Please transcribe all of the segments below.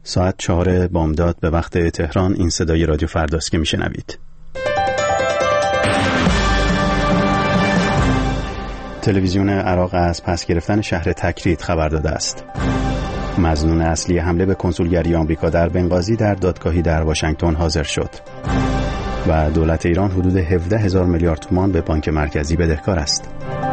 ساعت 4 بامداد به وقت تهران. این صدای رادیو فرداست که میشنوید. تلویزیون عراق از پس گرفتن شهر تکرید خبر داده است. مظنون اصلی حمله به کنسولگری آمریکا در بنغازی در دادگاهی در واشنگتن حاضر شد. و دولت ایران حدود 17,000 میلیارد تومان به بانک مرکزی بدهکار است.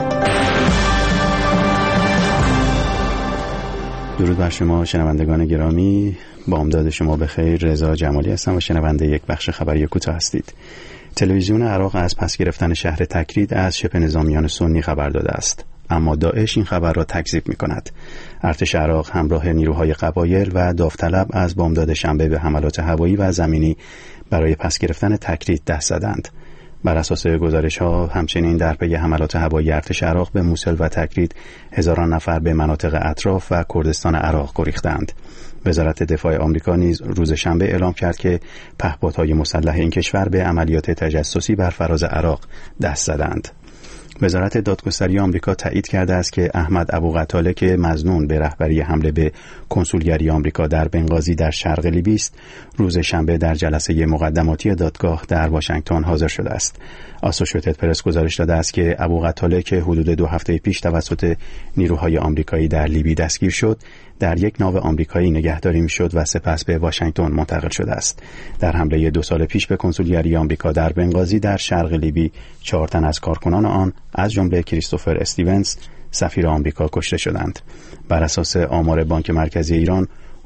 درود بر شما شنوندگان گرامی، بامداد شما بخیر. رضا جمالی هستم و شنونده یک بخش خبری کوتاه هستید. تلویزیون عراق از پس گرفتن شهر تکرید از شبه نظامیان سنی خبر داده است، اما داعش این خبر را تکذیب می کند. ارتش عراق همراه نیروهای قبایل و داوطلب از بامداد شنبه به حملات هوایی و زمینی برای پس گرفتن تکرید دست زدند. بر اساس گزارش‌ها همچنین در پی حملات هوایی ارتش عراق به موصل و تکرید هزاران نفر به مناطق اطراف و کردستان عراق گریختند. وزارت دفاع آمریکا نیز روز شنبه اعلام کرد که پهپادهای مسلح این کشور به عملیات تجسسی بر فراز عراق دست زدند. وزارت دادگستری آمریکا تایید کرده است که احمد ابوقتاله که مظنون به رهبری حمله به کنسولگری آمریکا در بنغازی در شرق لیبی است، روز شنبه در جلسه مقدماتی دادگاه در واشنگتن حاضر شده است. آسوشییتد پرس گزارش داده است که ابوقتاله که حدود 2 هفته پیش توسط نیروهای آمریکایی در لیبی دستگیر شد، در یک ناو آمریکایی نگهداری می‌شد و سپس به واشنگتن منتقل شده است. در حمله 2 سال پیش به کنسولگری آمریکا در بنغازی در شرق لیبی 4 تن از کارکنان آن از جمله کریستوفر استیونز سفیر آمریکا کشته شدند. بر اساس آمار بانک مرکزی ایران،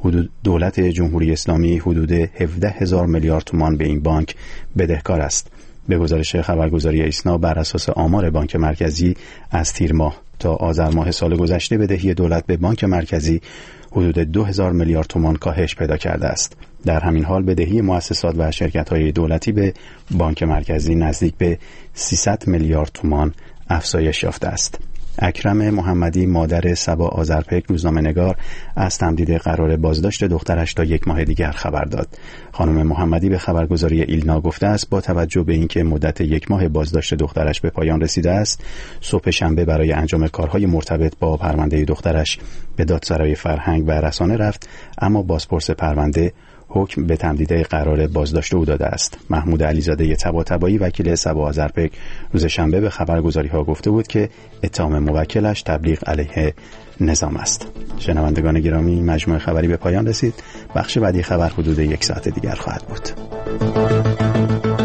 دولت جمهوری اسلامی حدود 17,000 میلیارد تومان به این بانک بدهکار است. به گزارش خبرگزاری ایسنا، بر اساس آمار بانک مرکزی از تیر ماه تا آذر ماه سال گذشته بدهی دولت به بانک مرکزی حدود 2,000 میلیارد تومان کاهش پیدا کرده است. در همین حال بدهی مؤسسات و شرکت‌های دولتی به بانک مرکزی نزدیک به 300 میلیارد تومان افزایش یافته است. اکرم محمدی مادر صبا آذرپیک روزنامه‌نگار از تمدید قرار بازداشت دخترش تا 1 ماه دیگر خبر داد. خانم محمدی به خبرگزاری ایلنا گفته است با توجه به اینکه مدت 1 ماه بازداشت دخترش به پایان رسیده است، صبح شنبه برای انجام کارهای مرتبط با پرونده دخترش به دادسرای فرهنگ و رسانه رفت، اما بازپرس پرونده حکم به تمدید قرار بازداشت او داده است. محمود علیزاده طباطبایی وکیل صبا آذرپیک روز شنبه به خبرگزاری‌ها گفته بود که اتهام موکلش تبلیغ علیه نظام است. شنوندگان گرامی، مجموعه خبری به پایان رسید. بخش بعدی خبر حدود 1 ساعت دیگر خواهد بود.